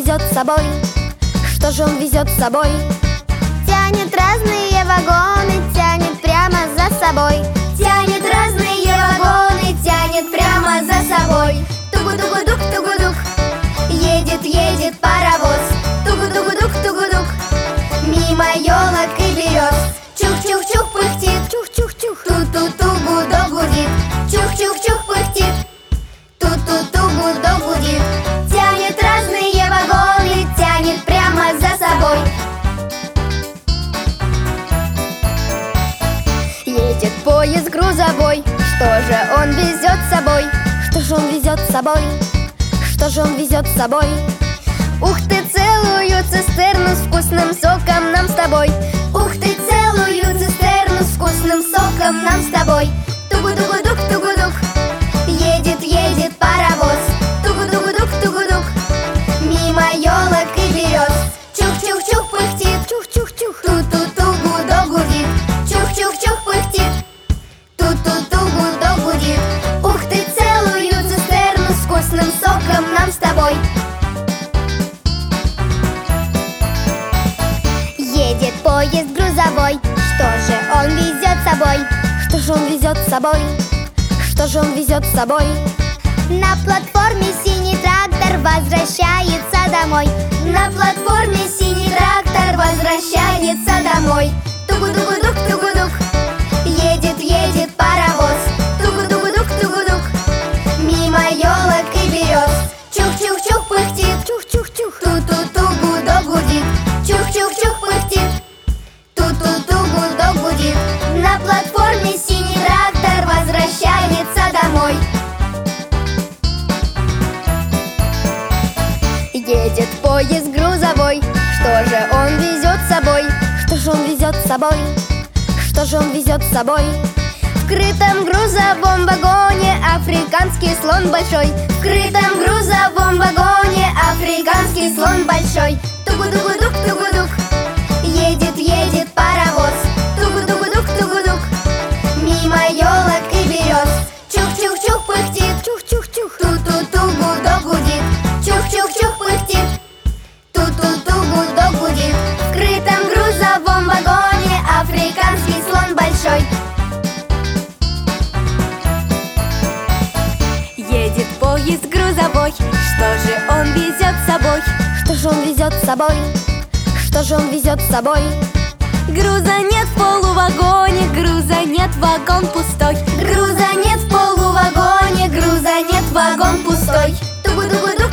везет с собой? Что же он везет с собой? Тянет разные вагоны, тянет прямо за собой. Тянет разные вагоны, тянет прямо за собой. Тугу-дугу-дук, тугу-дук, едет, едет паровоз. Тугу-дугу-дук, тугу-дук, мимо елок и берез. Чух-чух-чух пыхтит, Чух-чух-чух, ту-ту-ту гудок гудит. чух-чух-чух пыхтит. Ту-ту-ту гудок гудит. Тянет разные вагоны, тянет прямо за собой. Едет поезд грузовой, что же он везет с собой? Что же он везет с собой? Что же он везет с собой? Ух ты, целую цистерну с вкусным соком нам с тобой. Ух ты, целую цистерну с вкусным соком нам с тобой. Тугу-дугу-дук, тугу-дук, едет, едет паровоз. Тугу-дугу-дук, тугу-дук, мимо елок и берез. Чух-чух-чух пыхтит, Чух-чух-чух, ту-ту-ту гудок гудит. чух-чух-чух пыхтит. Ту-ту-ту гудок гудит. Ух ты, целую цистерну с вкусным соком нам с тобой. Едет поезд грузовой, что же он везет с собой? Что же он везет с собой? Что же он везет с собой? На платформе синий трактор возвращается домой. На платформе синий трактор возвращается домой. Тугу-дугу-дук, тугу-дук, едет, едет паровоз. тугу-дугу-дук, тугу-дук, мимо елок и берез. чух-чух-чух пыхтит, Чух-чух-чух, ту-ту-ту гудок гудит. чух-чух-чух пыхтит. Ту-ту-ту гудок гудит. На платформе синий трактор возвращается домой. Едет поезд грузовой, что же он везет с собой? Что же он везет с собой? Что же он везет с собой? В крытом грузовом вагоне африканский слон большой. В крытом грузовом вагоне африканский слон большой. Тугу-дугу-дук, тугу-дук, едет, едет паровоз. тугу-дугу-дук, тугу-дук, мимо елок и берез. чух-чух-чух пыхтит, Чух-чух-чух, ту-ту-ту гудок гудит. чух-чух-чух пыхтит. Ту-ту-ту гудок гудит. В крытом грузовом вагоне африканский слон большой. Едет поезд грузовой, что же он везет с собой? Что же он везет с собой? Что же он везет с собой? Груза нет в полувагоне, груза нет, вагон пустой. Груза нет в полувагоне, груза нет, вагон пустой. Тугу-дугу-дук,